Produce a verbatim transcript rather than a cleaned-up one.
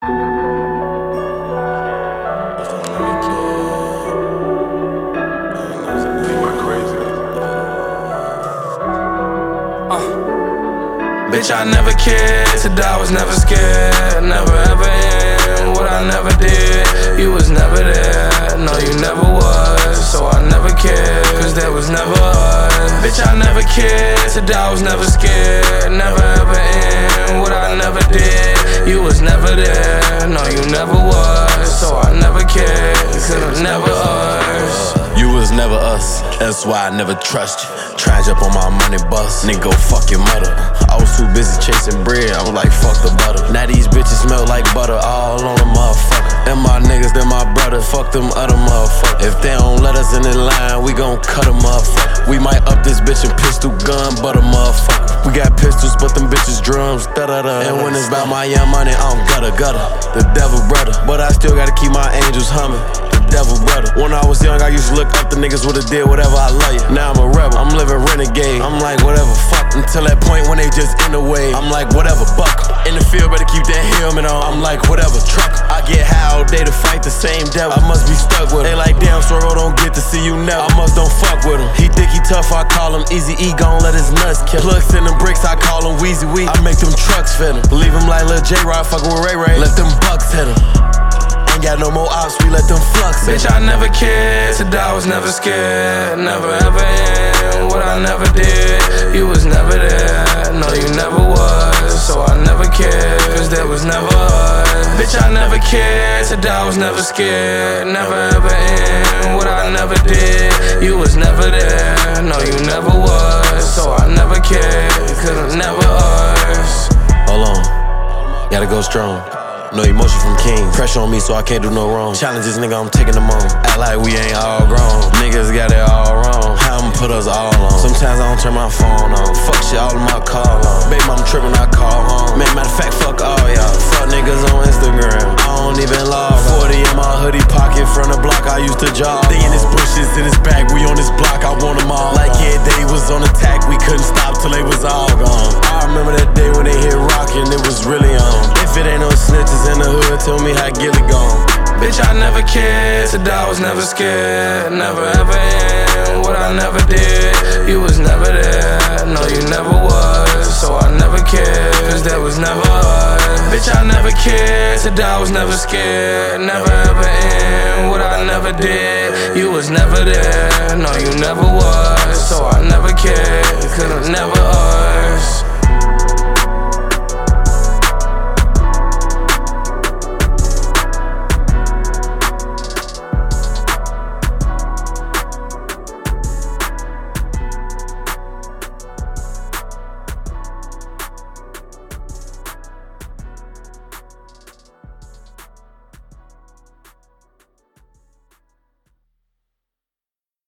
Bitch, I never cared, to die was never scared. Never ever in what I never did. You was never there, no you never was. So I never cared, cause there was never us. Bitch, I never cared, to die was never scared. Never ever in what I never did. You was never there, no you never was. So I never cared, cause it was never us. You was never us, that's why I never trust you. Try to jump on my money bus, nigga go fuck your mother. I was too busy chasing bread, I was like fuck the butter. Now these bitches smell like butter all on the motherfucker. And my niggas, they're my brothers, fuck them other motherfuckers. If they don't let us in the line, we gon' cut a motherfucker. We might up this bitch and pistol gun, but a motherfucker. We got pistols, but them bitches drums, da da da. And when it's about my young money, I'm gutter gutter. The devil brother, but I still gotta keep my angels humming. Devil brother. When I was young, I used to look up to niggas would've did whatever I love you. Now I'm a rebel, I'm living renegade. I'm like whatever, fuck. Until that point when they just in the way, I'm like whatever, buck. In the field, better keep that helmet on. I'm like whatever, truck. I get high all day to fight the same devil. I must be stuck with him. They like damn, Soro don't get to see you never. I must don't fuck with him. He think he tough, I call him Easy E. Gon' let his nuts kill. Plugs in them bricks, I call him Weezy Wee. I make them trucks fit him. Leave him like Lil J-Rod fucking with Ray Ray. Let them bucks hit him. Ain't got no more ops, we let them flux. Bitch, I never cared, to die was never scared. Never ever in what I never did. You was never there, no you never was. So I never cared, cause there was never us. Bitch, I never cared, to die was never scared. Never ever in what I never did. You was never there, no you never was. So I never cared, cause it was never us. Hold on, gotta go strong. No emotion from King. Pressure on me so I can't do no wrong. Challenges, nigga, I'm taking them on. Act like we ain't all grown. Niggas got it all wrong. How I'ma put us all on? Sometimes I don't turn my phone on. Fuck shit, all of my call on. Baby, I'm tripping, I call home. Man, matter of fact, fuck all y'all. Fuck niggas on Instagram. I don't even log. forty in my hoodie pocket from the block I used to jog. They in his bushes, in his bag, we on this block, I want them all. Like every day was on attack, we couldn't stop till they was all gone. I remember that day when they hit rockin', it was really on. If it ain't no snitches in the hood, tell me how Gilly gone. Bitch, I never cared, to die was never scared. Never ever in what I never did. You was never there, no you never was. So I never cared, cause there was never us. Bitch, I never cared, to die was never scared. Never ever in what I never did. You was never there, no you never was. So I never cared, cause it was never us.